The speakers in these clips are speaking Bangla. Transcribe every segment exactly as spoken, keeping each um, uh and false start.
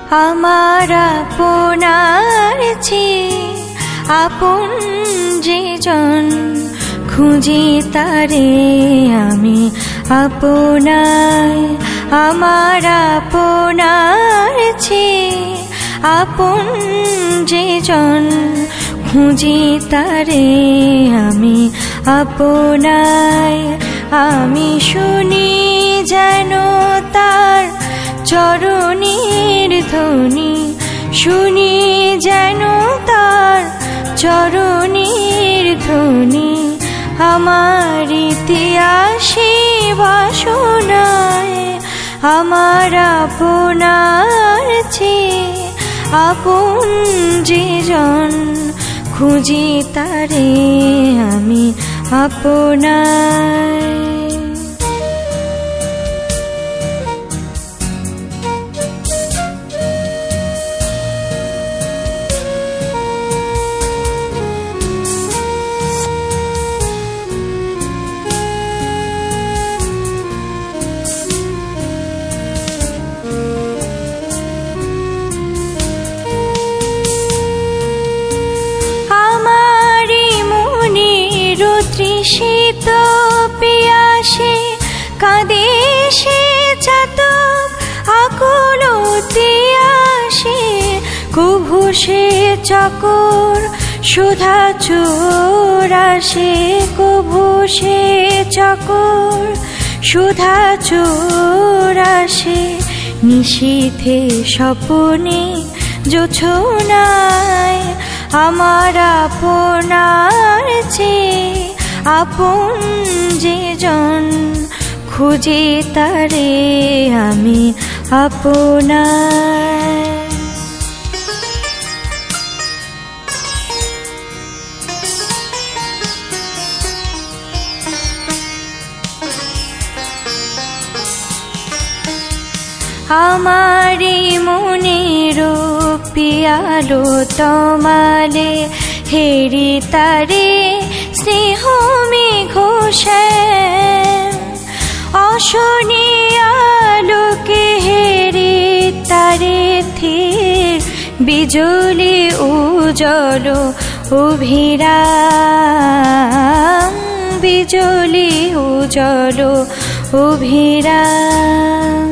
আমার আপনার চেয়ে আপন যে জন, খুঁজি তারে আমি আপনায়। আমার আপনার চেয়ে আপন যে জন, খুঁজি তারে আমি আপনায়। আমি শুনি যেন তার চরণের ধ্বনি, শুনি যেন তার চরণের ধ্বনি। আমার ইতিহাসে বাসনায় আমার আপনার চেয়ে আপন যে জন, খুঁজি তারে আমি আপনায়। তৃষিত পিয়াসে কাঁদে সে চাতক আকুলতি আসে। কভু সে চকর সুধা চোর আসে, কভু সে চকর সুধা চোর আসে। নিশীথে স্বপনে জোছনায় আমার আপনার চেয়ে আপন যে জন, খুঁজি তারে আমি আপনায়। আমারি মনের পিয়ালো তমালে হেরি তারে স্নেহ মেঘ শ্যাম। অশনি আলোকে হেরি তারে থির বিজলি উজ্জ্বল অভিরাম, বিজলি উজ্জ্বল অভিরাম।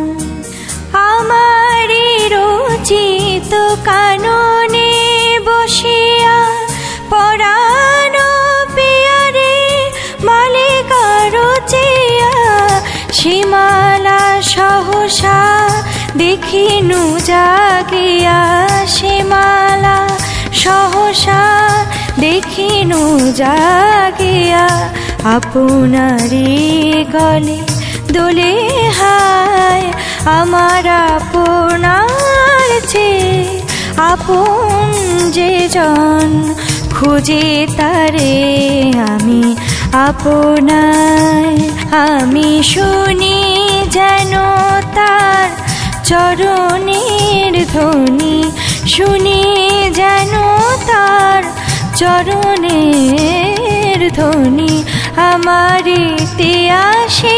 আমারি রচিত কাননে বসিয়া পরাণ পিয়ারে মালিকার চেয়া। সীমালা সহসা দেখিনু জাগিয়া, সীমালা সহসা দেখিনু জাগিয়া। আপনারি গলে দোলে হায় আমার আপনার চেয়ে আপন যে জন, খুঁজি তারে আমি আপনায়। আমি শুনি যেন তার চরণের ধ্বনি, শুনি যেন তার চরণের ধ্বনি। আমার ইতিহাসে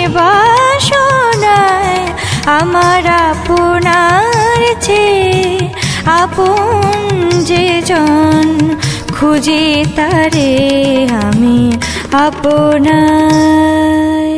বাসনায় আমার আপনার চেয়ে আপন যে জন, খুঁজি তারে আমি আপনায়।